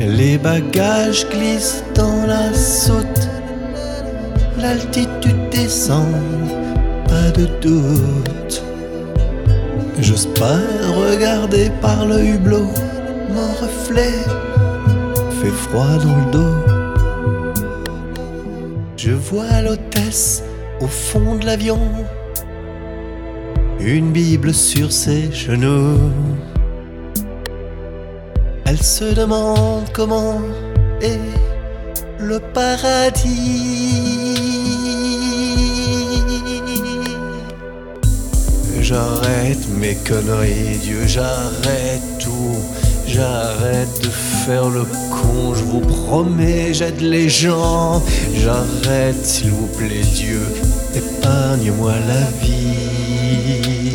Les bagages glissent dans la soute, l'altitude descend, pas de doute. J'ose pas regarder par le hublot, mon reflet fait froid dans le dos. Je vois l'hôtesse au fond de l'avion, une Bible sur ses genoux. Elle se demande comment est le paradis. J'arrête mes conneries, Dieu, j'arrête tout. J'arrête de faire le con, je vous promets, j'aide les gens. J'arrête, s'il vous plaît, Dieu, épargne-moi la vie.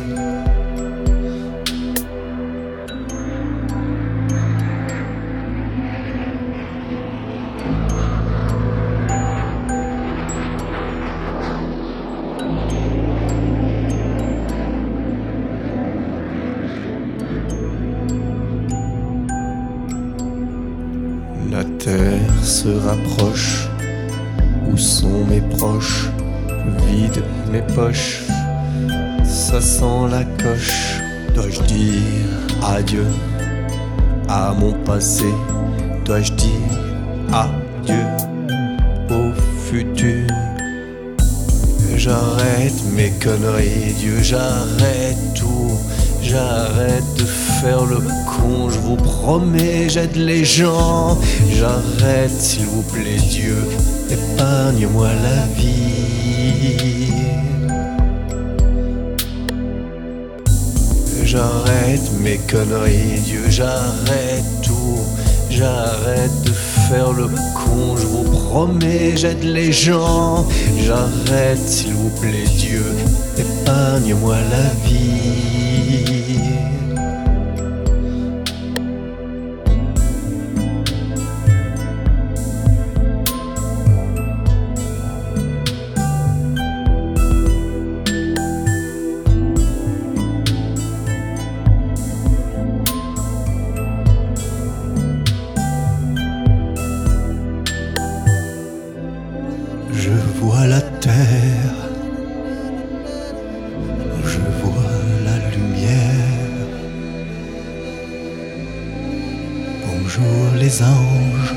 La terre se rapproche, où sont mes proches? Vide mes poches, ça sent la coche. Dois-je dire adieu à mon passé? Dois-je dire adieu au futur? J'arrête mes conneries, Dieu, j'arrête tout. J'arrête de faire le con, je vous promets, j'aide les gens. J'arrête, s'il vous plaît, Dieu, épargne-moi la vie. J'arrête mes conneries, Dieu, j'arrête tout. J'arrête de faire le con, je vous promets, j'aide les gens. J'arrête, s'il vous plaît, Dieu, épargne-moi la vie. Je vois la terre, je vois la lumière. Bonjour les anges,